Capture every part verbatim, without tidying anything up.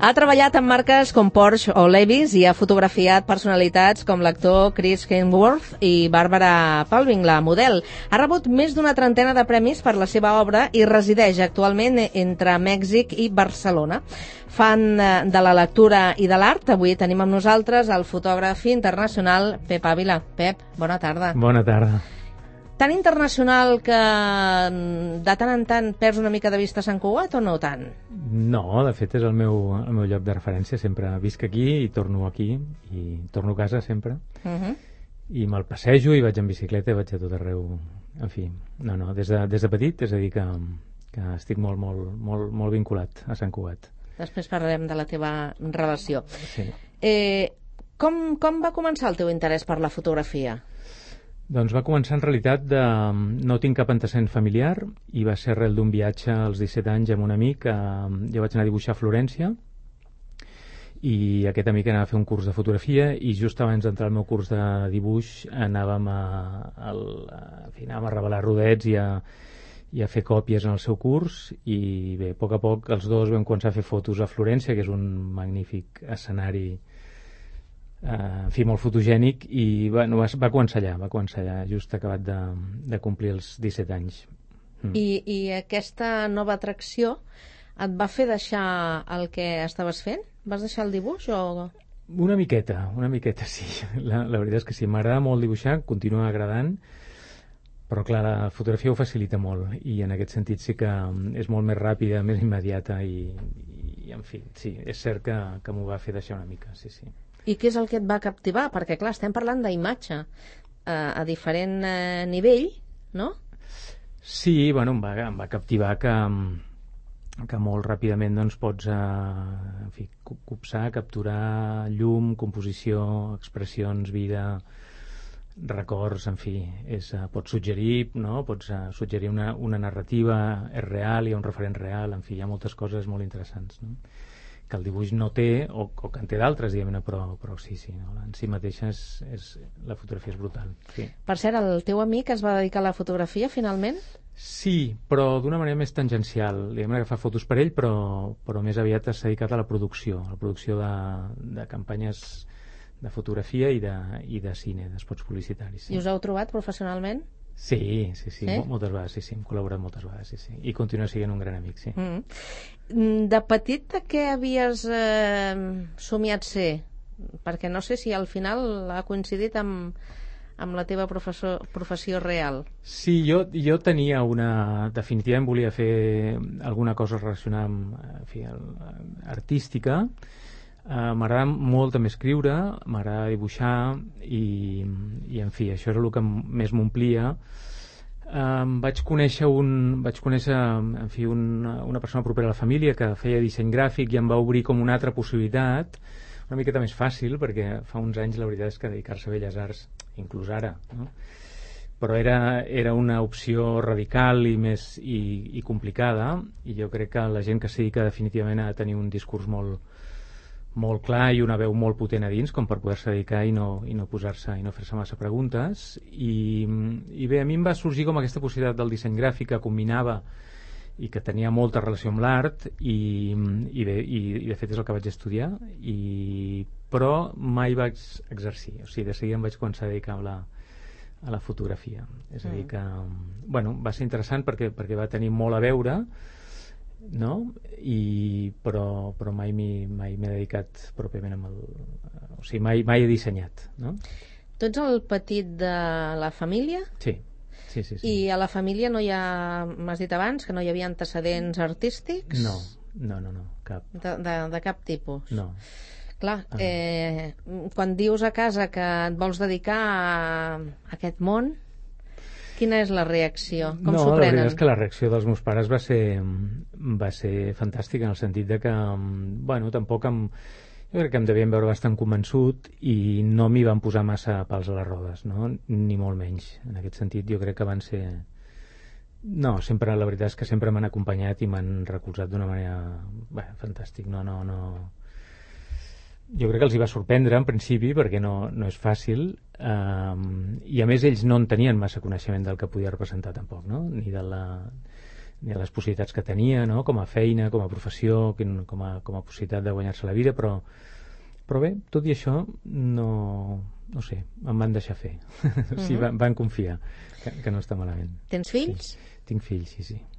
Ha treballat amb marques com Porsche o Levi's i ha fotografiat personalitats com l'actor Chris Hemsworth i Barbara Palvin, la model. Ha rebut més d'una trentena de premis per la seva obra i resideix actualment entre Mèxic i Barcelona. Fan de la lectura i de l'art. Avui tenim amb nosaltres el fotògraf internacional Pep Ávila. Pep, bona tarda. Bona tarda. Tan internacional que de tant en tant perds una mica de vista Sant Cugat o no tant? No, de fet és el meu, el meu lloc de referència. Sempre visc aquí i torno aquí i torno a casa sempre. Uh-huh. I me'l passejo i vaig en bicicleta i vaig a tot arreu. En fi, no, no, des de, des de petit, és a dir que, que estic molt, molt, molt, molt vinculat a Sant Cugat. Després parlarem de la teva relació. Sí. Eh, com, com va començar el teu interès per la fotografia? Doncs va començar en realitat de... No tinc cap antecedent familiar i va ser arrel d'un viatge als disset anys amb un amic. Eh, jo vaig anar a dibuixar a Florència i aquest amic anava a fer un curs de fotografia i just abans d'entrar al meu curs de dibuix anàvem a, a, a, anàvem a revelar rodets i a, i a fer còpies en el seu curs i bé, a poc a poc els dos vam començar a fer fotos a Florència, que és un magnífic escenari, Uh, en fi, molt fotogènic i bueno, va, va començar allà, va començar allà just acabat de, de complir els disset anys. Mm. I, I aquesta nova atracció et va fer deixar el que estaves fent? Vas deixar el dibuix o...? Una miqueta, una miqueta, sí. La, la veritat és que sí, m'agrada molt dibuixar, continua agradant, però clar, la fotografia ho facilita molt i en aquest sentit sí que és molt més ràpida, més immediata i, i en fi, sí, és cert que, que m'ho va fer deixar una mica, sí, sí. I què és el que et va captivar? Perquè, clar, estem parlant d'imatge eh, a diferent eh, nivell, no? Sí, bueno, em va, em va captivar que, que molt ràpidament doncs, pots eh, en fi, copsar, capturar llum, composició, expressions, vida, records, en fi, és, eh, pots suggerir, no? Pots eh, suggerir una, una narrativa, és real, hi ha un referent real, en fi, hi ha moltes coses molt interessants, no? Que el dibuix no té, o, o que en té d'altres, diguem-ne, però, però sí, sí, no? En si mateixa és, és, la fotografia és brutal. Sí. Per cert, el teu amic es va dedicar a la fotografia, finalment? Sí, però d'una manera més tangencial. Diguem-ne que fa fotos per ell, però, però més aviat s'ha dedicat a la producció, a la producció de, de campanyes de fotografia i de, i de cine, d'espots publicitaris. Sí. I us heu trobat professionalment? Sí, sí, sí, sí? moltes vegades, sí, sí, hem col·laborat moltes vegades, sí, sí, i continua sent un gran amic, sí. Mm. De petit, què havies eh, somiat ser? Perquè no sé si al final ha coincidit amb, amb la teva professor, professió real. Sí, jo, jo tenia una... Definitivament volia fer alguna cosa relacionada amb, en fi, artística. Uh, m'agrada molt també escriure, m'agrada dibuixar i, i en fi, això era el que més m'omplia. Uh, vaig conèixer, un, vaig conèixer en fi, un, una persona propera a la família que feia disseny gràfic i em va obrir com una altra possibilitat, una miqueta més fàcil, perquè fa uns anys la veritat és que dedicar-se a Belles Arts, inclús ara, no? Però era, era una opció radical i, més, i, i complicada, i jo crec que la gent que s'hi dedica definitivament ha de tenir un discurs molt molt clar i una veu molt potent a dins com per poder-se dedicar i no, i no posar-se i no fer-se massa preguntes i, i bé, a mi em va sorgir com aquesta possibilitat del disseny gràfic que combinava i que tenia molta relació amb l'art i, i bé, i, i de fet és el que vaig estudiar i, però mai vaig exercir, o sigui, de seguida em vaig començar a dedicar a la, a la fotografia, és a dir que bueno, va ser interessant perquè, perquè va tenir molt a veure, no? I, però, però mai m'he mai m'he dedicat pròpiament amb el... O sigui, mai, mai he dissenyat, no? Tu ets el petit de la família? Sí, sí, sí, sí. I a la família no hi ha... M'has dit abans que no hi havia antecedents artístics? No, no, no, no, cap. De, de, de cap tipus? No. Clar, eh, quan dius a casa que et vols dedicar a aquest món, quina és la reacció? Com no, s'ho prenen? La veritat és que la reacció dels meus pares va ser, va ser fantàstica en el sentit de que, bueno, tampoc em, jo crec que em devien veure bastant convençut i no m'hi van posar massa pals a les rodes, no? Ni molt menys. En aquest sentit jo crec que van ser... No, sempre, la veritat és que sempre m'han acompanyat i m'han recolzat d'una manera... Bé, fantàstic, no, no, no... Jo crec que els hi va sorprendre en principi perquè no, no és fàcil um, i a més ells no en tenien massa coneixement del que podia representar tampoc, no? Ni de la ni a les possibilitats que tenia, no? Com a feina, com a professió, com a, com a possibilitat de guanyar-se la vida, però, però bé, tot i això, no, no sé, em van deixar fer. Uh-huh. Sí, van, van confiar, que, que no està malament. Tens fills? Sí. Tinc fills, sí, sí.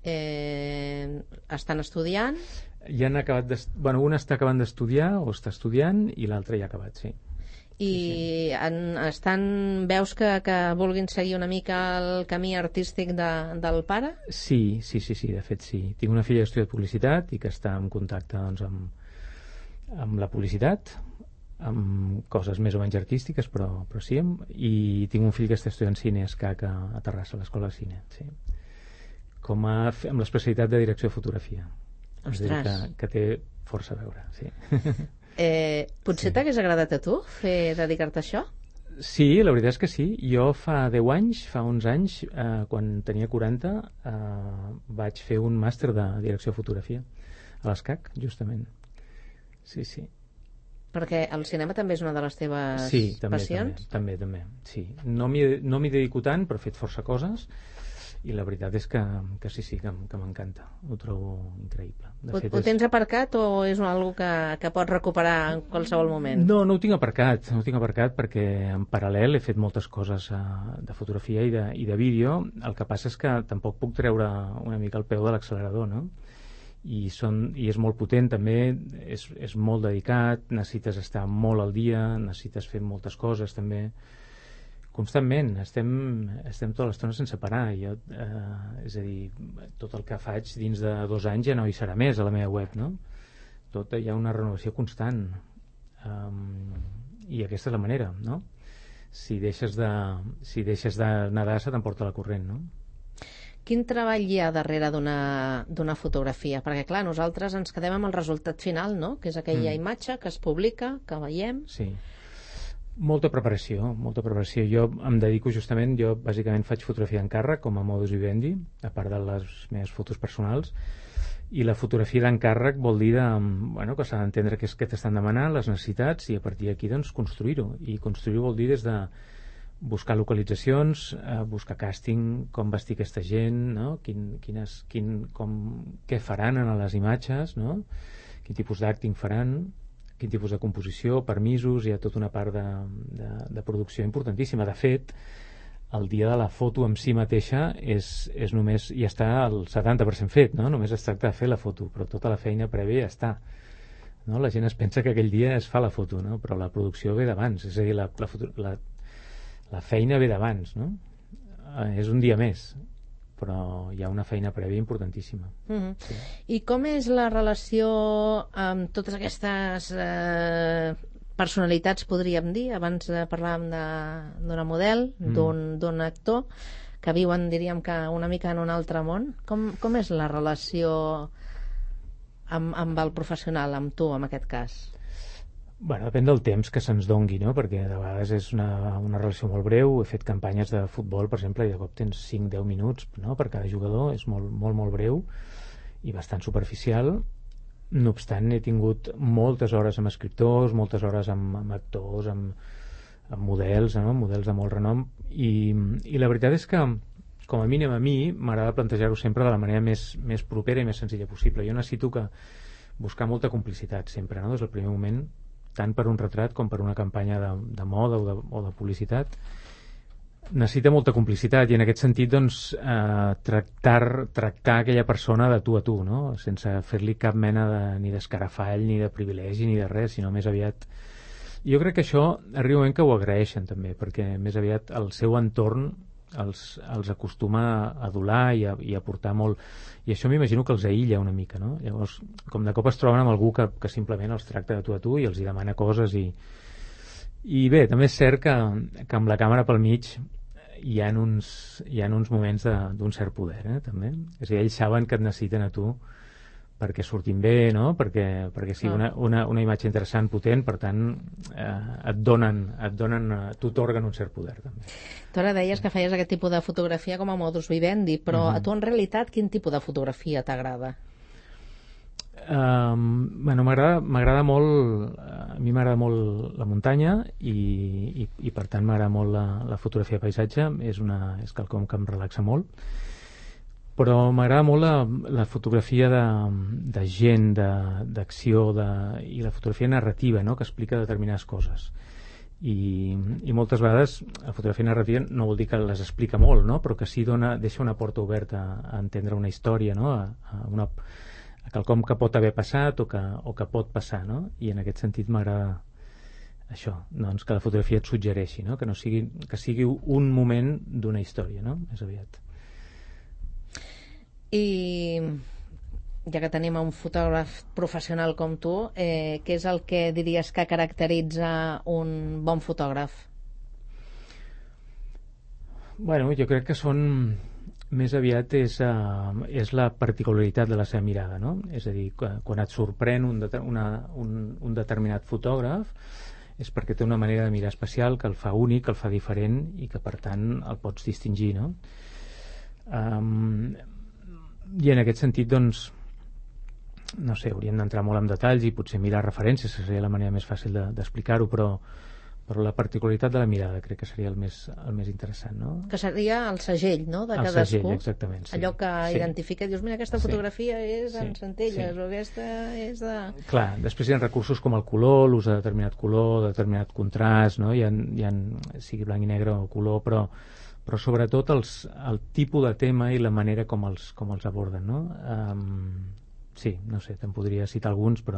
Eh, estan estudiant? Ja han acabat de... Bueno, un està acabant d'estudiar o està estudiant i l'altre ja ha acabat, sí. I sí, sí. En, estan, veus que, que vulguin seguir una mica el camí artístic de, del pare? Sí, sí, sí, sí, de fet sí. Tinc una filla que ha estudiat publicitat i que està en contacte doncs, amb, amb la publicitat, amb coses més o menys artístiques, però, però sí, i tinc un fill que està estudiant cine a Escac a, a Terrassa, a l'Escola de Cine, sí. Com a, amb l'especialitat de direcció de fotografia. Ostres. És a dir, que, que té força a veure, sí. Eh, potser sí. T'hagués agradat a tu fer dedicar-te a això? Sí, la veritat és que sí. Jo fa deu anys, fa uns anys, eh, quan tenia quaranta, eh, vaig fer un màster de direcció de fotografia a l'Escac, justament. Sí, sí. Perquè el cinema també és una de les teves sí, també, passions? també, també, també, sí. No m'hi no m'hi dedico tant, però he fet força coses i la veritat és que, que sí, sí, que, que m'encanta. Ho trobo increïble. De ho, fet, ho és... tens aparcat o és una que, que pots recuperar en qualsevol moment? No, no ho tinc aparcat, no ho tinc aparcat perquè en paral·lel he fet moltes coses uh, de fotografia i de, i de vídeo. El que passa és que tampoc puc treure una mica el peu de l'accelerador, no? I, són, i és molt potent també, és, és molt dedicat, necessites estar molt al dia, necessites fer moltes coses també, constantment, estem, estem tota l'estona sense parar. Jo, eh, és a dir, tot el que faig dins de dos anys ja no hi serà més a la meva web, no? Tot, hi ha una renovació constant, um, i aquesta és la manera, no? Si deixes de, si deixes de nedar se t'emporta la corrent, no? Quin treball hi ha darrere d'una fotografia? Perquè, clar, nosaltres ens quedem amb el resultat final, no? Que és aquella mm. imatge que es publica, que veiem. Sí. Molta preparació, molta preparació. Jo em dedico justament, jo bàsicament faig fotografia d'encàrrec com a modus vivendi, a part de les meves fotos personals, i la fotografia d'encàrrec vol dir de, bueno, que s'ha d'entendre què és que t'estan demanant, les necessitats, i a partir d'aquí doncs construir-ho. I construir-ho vol dir des de buscar localitzacions, eh, buscar càsting, com vestir aquesta gent, no? Quin, quines, quin, com, què faran en les imatges, no? Quin tipus d'acting faran, quin tipus de composició, permisos, hi ha tota una part de, de, de producció importantíssima. De fet, el dia de la foto en si mateixa és, és només, ja està el setanta per cent fet, no? Només es tracta de fer la foto, però tota la feina prèvia ja està. No? La gent es pensa que aquell dia es fa la foto, no? Però la producció ve d'abans, és a dir, la, la, foto, la, la feina ve d'abans, no? Eh, és un dia més, però hi ha una feina prèvia importantíssima. Mm-hmm. Sí. I com és la relació amb totes aquestes eh, personalitats, podríem dir, abans de parlàvem d'una model, mm. d'un actor, que viuen, diríem, que una mica en un altre món? Com, com és la relació amb, amb el professional, amb tu, en aquest cas? Bueno, depèn del temps que se'ns dongui, no? Perquè de vegades és una, una relació molt breu. He fet campanyes de futbol, per exemple, i de cop tens cinc a deu minuts, no? Per cada jugador, és molt, molt, molt breu i bastant superficial. No obstant, he tingut moltes hores amb escriptors, moltes hores amb, amb actors, amb, amb models, no? Models de molt renom, i, i la veritat és que, com a mínim a mi, m'agrada plantejar-ho sempre de la manera més, més propera i més senzilla possible. Jo necessito que buscar molta complicitat sempre, no? Des del primer moment, tant per un retrat com per una campanya de, de moda o de, o de publicitat, necessita molta complicitat, i en aquest sentit doncs, eh, tractar, tractar aquella persona de tu a tu, no? Sense fer-li cap mena de, ni d'escarafall, ni de privilegi, ni de res, sinó més aviat... Jo crec que això arriba un moment que ho agraeixen també, perquè més aviat el seu entorn els, els acostuma a adular i a, i a portar molt, i això m'imagino que els aïlla una mica, no? Llavors, com de cop es troben amb algú que, que simplement els tracta de tu a tu i els hi demana coses, i, i bé, també és cert que, que amb la càmera pel mig hi ha uns, hi ha uns moments d'un cert poder, eh, també. És a dir, ells saben que et necessiten a tu perquè surtin bé, no? Perquè, perquè sigui una, una, una imatge interessant, potent, per tant eh, et donen, et donen, t'atorguen un cert poder també. Tu ara deies que feies aquest tipus de fotografia com a modus vivendi, però uh-huh. a tu en realitat quin tipus de fotografia t'agrada? Um, bueno, m'agrada molt, a mi m'agrada molt la muntanya i, i, i per tant m'agrada molt la, la fotografia de paisatge, és, una, és quelcom que em relaxa molt. Però m'agrada molt la, la fotografia de, de gent, d'acció de, de, i la fotografia narrativa, no?, que explica determinades coses. I, i moltes vegades la fotografia narrativa no vol dir que les explica molt, no?, però que sí dona, deixa una porta oberta a, a entendre una història, no?, a, a, una, a quelcom que pot haver passat o que, o que pot passar, no?, i en aquest sentit m'agrada això, doncs, que la fotografia et suggereixi, no?, que, no sigui, que sigui un moment d'una història, no?, més aviat. I ja que tenim un fotògraf professional com tu, eh, què és el que diries que caracteritza un bon fotògraf? Bueno, jo crec que són més aviat és, uh, és la particularitat de la seva mirada, no? És a dir, quan et sorprèn un, de, una, un, un determinat fotògraf és perquè té una manera de mirar especial que el fa únic, que el fa diferent i que per tant el pots distingir, no? Um, i en aquest sentit, doncs, no sé, hauríem d'entrar molt en detalls i potser mirar referències, que seria la manera més fàcil d'explicar-ho, però, però la particularitat de la mirada crec que seria el més, el més interessant, no? Que seria el segell, no?, de el cadascú. El segell, exactament. Sí. Allò que sí. identifica, dius, mira, aquesta fotografia sí. és en sí. Centelles, sí. o aquesta és de... Clar, després hi ha recursos com el color, l'ús de determinat color, de determinat contrast, no? Hi ha, hi ha, sigui blanc i negre o color, però però sobretot els, el tipus de tema i la manera com els, com els aborden, no? Um, sí, no sé, te'n podria citar alguns, però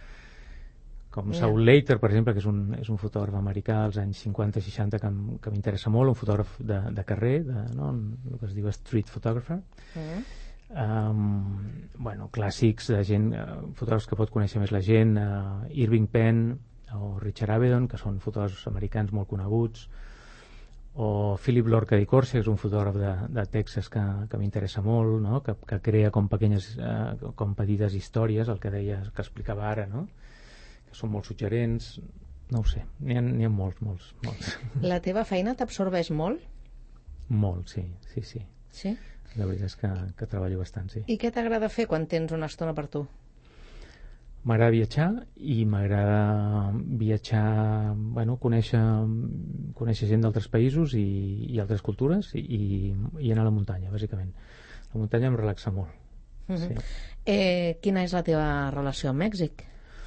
com yeah. Saul Leiter, per exemple, que és un, és un fotògraf americà dels anys cinquanta seixanta que, que m'interessa molt, un fotògraf de, de carrer, de, no? El que es diu street photographer. Mm. Um, bueno, clàssics de gent, uh, fotògrafs que pot conèixer més la gent, uh, Irving Penn o Richard Avedon, que són fotògrafs americans molt coneguts, o Philip Lorca di Corsia, que és un fotògraf de, de Texas que, que m'interessa molt, no? que, que crea com, pequenyes, eh, com petites històries, el que deia, que explicava ara, no? Que són molt suggerents, no ho sé, n'hi ha, n'hi ha molts, molts, molts. La teva feina t'absorbeix molt? Molt, sí, sí, sí. Sí? La veritat és que, que treballo bastant, sí. I què t'agrada fer quan tens una estona per tu? M'agrada viatjar i m'agrada viatjar, bueno, conèixer, conèixer gent d'altres països i, i altres cultures i, i anar a la muntanya, bàsicament. La muntanya em relaxa molt. Mm-hmm. Sí. Eh, quina és la teva relació amb Mèxic?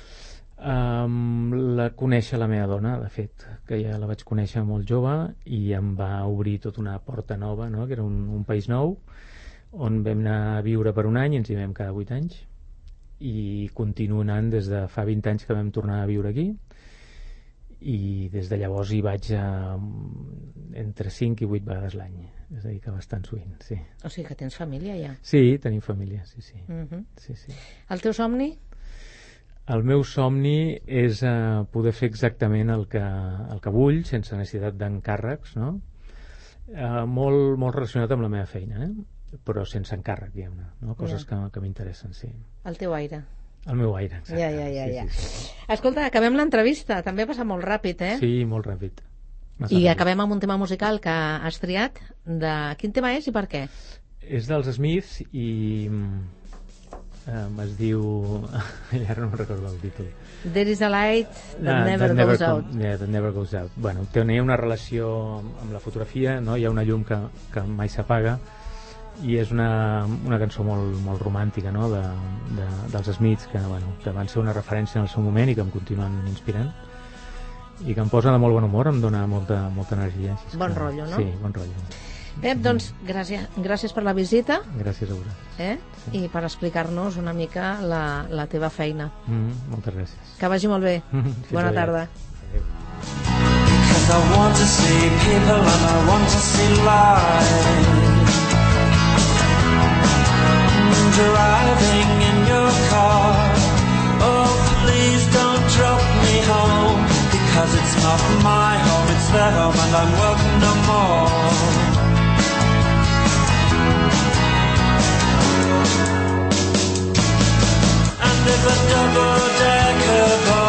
Um, la conèixer la meva dona, de fet, que ja la vaig conèixer molt jove i em va obrir tota una porta nova, no? Que era un, un país nou on vam anar a viure per un any i ens hi vam cada vuit anys. I continuo anant des de fa vint anys que vam tornar a viure aquí i des de llavors hi vaig a, entre cinc i vuit vegades l'any, és a dir que bastant sovint, sí. O sigui que tens família ja? Sí, tenim família, sí, sí. Uh-huh. sí, sí. El teu somni? El meu somni és uh, poder fer exactament el que, el que vull sense necessitat d'encàrrecs, no? Uh, molt, molt relacionat amb la meva feina, eh? Però sense encàrrec, diguem-ne, no? Coses yeah. que, que m'interessen, sí. El teu aire. El meu aire, exacte. Ja, ja, ja, sí, ja. Sí, sí. Escolta, acabem l'entrevista. També ha passat molt ràpid, eh? Sí, molt ràpid. Massa I ràpid. Acabem amb un tema musical que has triat. De... Quin tema és i per què? És dels Smiths i um, es diu... ara no recordo el títol. There is a light that ah, never that goes never out. Com, yeah, that never goes out. Bueno, tenia una relació amb la fotografia, no? Hi ha una llum que, que mai s'apaga i és una, una cançó molt, molt romàntica, no? de, de, dels Smiths que, bueno, que van ser una referència en el seu moment i que em continuen inspirant i que em posa de molt bon humor, em dona molta, molta energia. Bon que, rotllo, no? Sí, bon rotllo. Pep, doncs gràcies, gràcies per la visita. Gràcies a vosaltres. Eh? Sí. I per explicar-nos una mica la, la teva feina. Mm, moltes gràcies. Que vagi molt bé. Bona tarda. Adéu. Because I want to see people and I want to see life. Driving in your car, oh please don't drop me home, because it's not my home, it's their home and I'm welcome no more. And if a double-decker